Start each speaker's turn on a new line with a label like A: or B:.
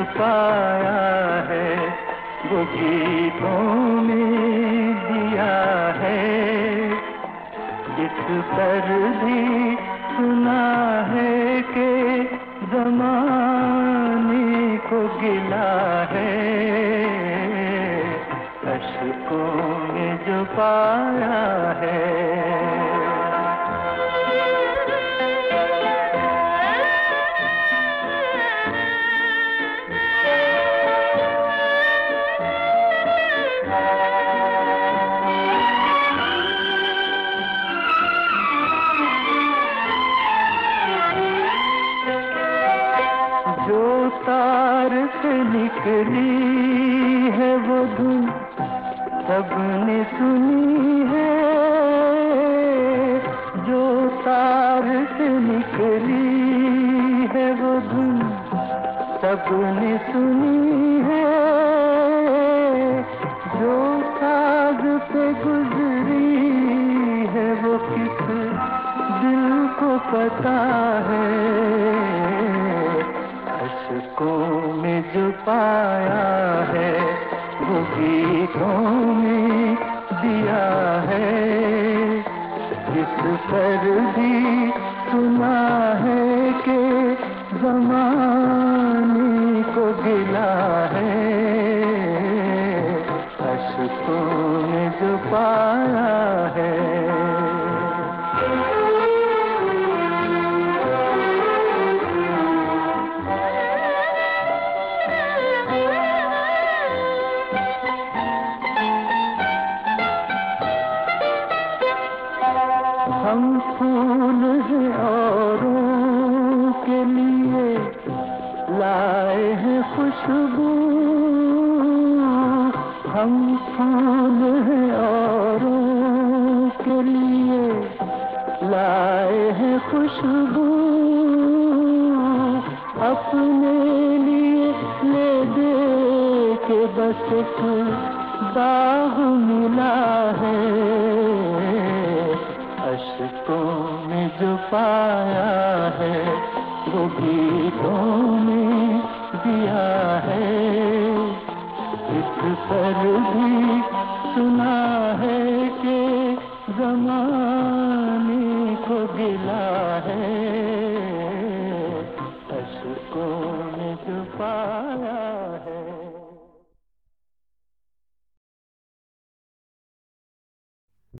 A: पाया है वो गीतों में दिया है। इस पर भी सुना है कि ज़माने को गिला है, अश्कों में जो पाया है। जो तार से निकली है वो धुन सबने सुनी है। जो तार से निकली है वो धुन सबने सुनी है। जो साज पे गुजरी है वो किस दिल को पता है, अश्कों में जो पाया है वो गीतों में दिया है। इस पर भी सुना है कि ज़माने को गिला है, अश्कों में जो पाया है। हम फूल हैं औरों के लिए लाए हैं खुशबू। हम फूल हैं औरों के लिए लाए हैं खुशबू। अपने लिए ले दे के बस एक दाग मिला है, अश्कों में जो पाया है वो गीतों में दिया है। इस पर भी सुना है कि ज़माने को गिला है,